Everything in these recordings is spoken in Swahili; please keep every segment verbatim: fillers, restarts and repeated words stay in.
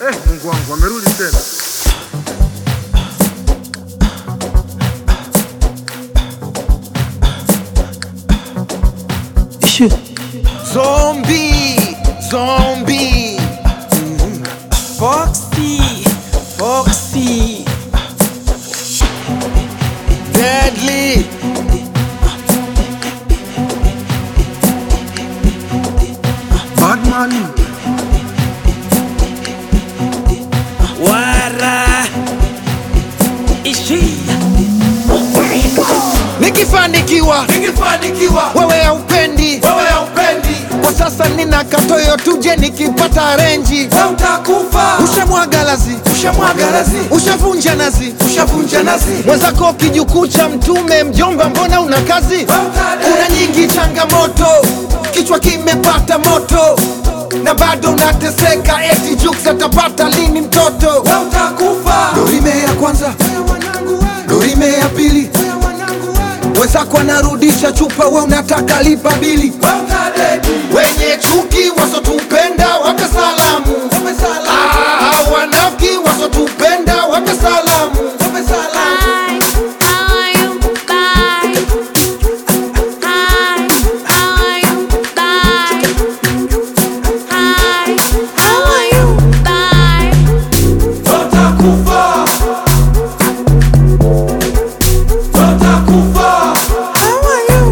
Eh, Mungu wangu amerudi tena. Zombie, zombie. Mm-hmm. Foxy, Foxy. Deadly. Batman. Wara. Ishi. Nikifanikiwa, Nikifanikiwa, wewe haupendi. wewe haupendi, Kwa sasa nina katoyo tuje nikipata renji. wewe utakufa. Ushamwaga lazi, Ushamwaga lazi, ushavunja nazi. ushavunja nazi, Mwenzako kijukuu cha mtume, mjomba mbona una kazi? wewe utadedi. Kuna nyingi changamoto, kichwa kimepata moto na bado unateseka, eti Jux atapata lini mtoto? Wewe utakufa. Dorime ya kwanza, dorime ya pili, wenzako anarudisha chupa, we unataka lipa bili. Wewe utadedi. Wenye chuki wasotupenda wape salamu, ah, wanafiki wasotupenda wape salamu. Wewe utakufa. Wewe utakufa. Wewe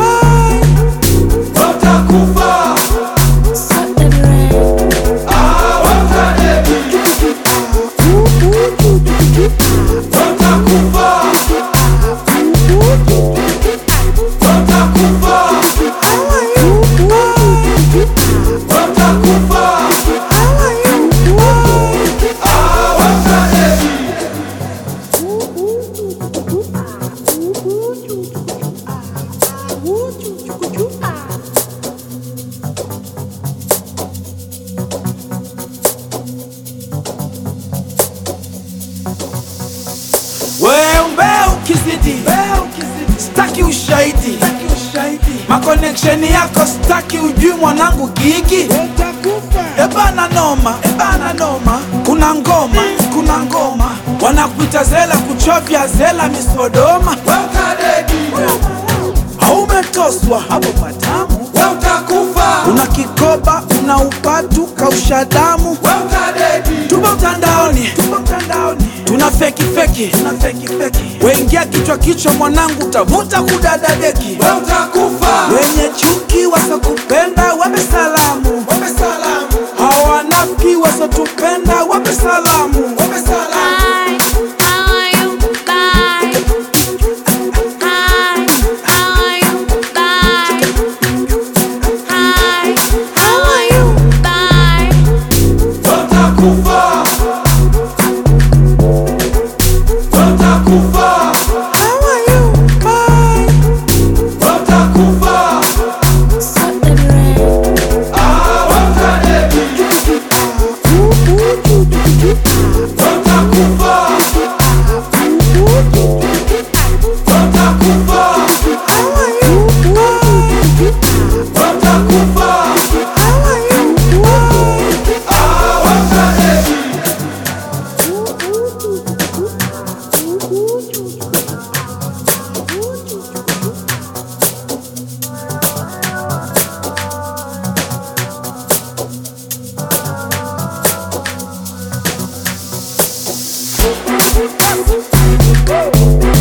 utakufa. Ah, wewe utadedi. Wewe utakufa. Wewe utakufa. Wewe utakufa. Ah, wewe utadedi. Wewe ukizidi, staki ushahidi, ma connection yako staki, ujui mwanangu gigi. Ebana noma, ebana noma, kuna ngoma, kuna ngoma, wanakuita zela, kuchovya zela misodoma. Wewe utadedi. Haumetoswa hapo patamu, Wewe utakufa. una kikoba, una upatu, kausha damu. Wewe utadedi. Tupo mtandaoni, tupo mtandaoni, tuna feki feki, tuna feki feki. Wengia kichwa kichwa mwanangu, tavuta kudada deki. Wewe utakufa. Wenye chuki wasokupenda wape salamu, Wape salamu. hawanafiki wasotupenda wape salamu. Wape salamu. Wewe utakufa. Wewe utakufa. Wewe utakufa. Ah, wewe utadedi. Wewe utakufa. Wewe utakufa. Wewe utakufa. Ah, wewe utadedi. Woo!